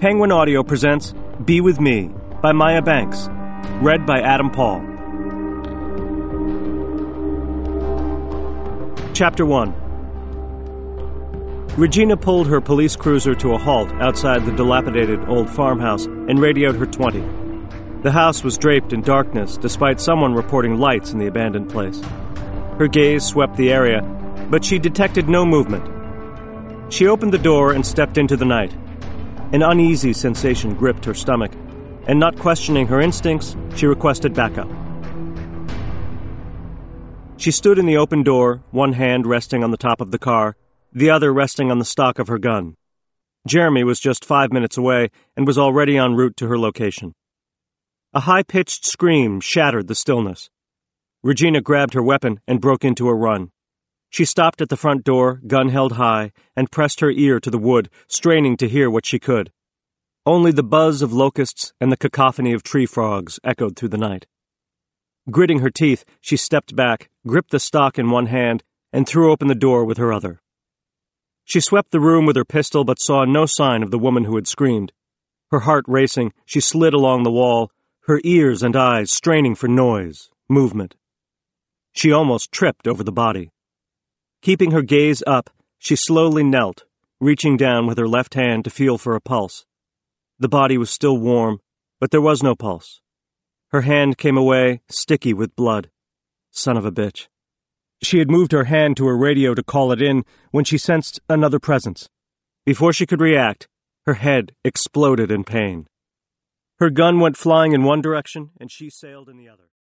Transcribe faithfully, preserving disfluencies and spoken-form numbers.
Penguin Audio presents Be With Me by Maya Banks, read by Adam Paul. Chapter one. Regina pulled her police cruiser to a halt outside the dilapidated old farmhouse and radioed her twenty. The house was draped in darkness despite someone reporting lights in the abandoned place. Her gaze swept the area, but she detected no movement. She opened the door and stepped into the night. An uneasy sensation gripped her stomach, and not questioning her instincts, she requested backup. She stood in the open door, one hand resting on the top of the car, the other resting on the stock of her gun. Jeremy was just five minutes away and was already en route to her location. A high-pitched scream shattered the stillness. Regina grabbed her weapon and broke into a run. She stopped at the front door, gun held high, and pressed her ear to the wood, straining to hear what she could. Only the buzz of locusts and the cacophony of tree frogs echoed through the night. Gritting her teeth, she stepped back, gripped the stock in one hand, and threw open the door with her other. She swept the room with her pistol but saw no sign of the woman who had screamed. Her heart racing, she slid along the wall, her ears and eyes straining for noise, movement. She almost tripped over the body. Keeping her gaze up, she slowly knelt, reaching down with her left hand to feel for a pulse. The body was still warm, but there was no pulse. Her hand came away, sticky with blood. Son of a bitch. She had moved her hand to her radio to call it in when she sensed another presence. Before she could react, her head exploded in pain. Her gun went flying in one direction, and she sailed in the other.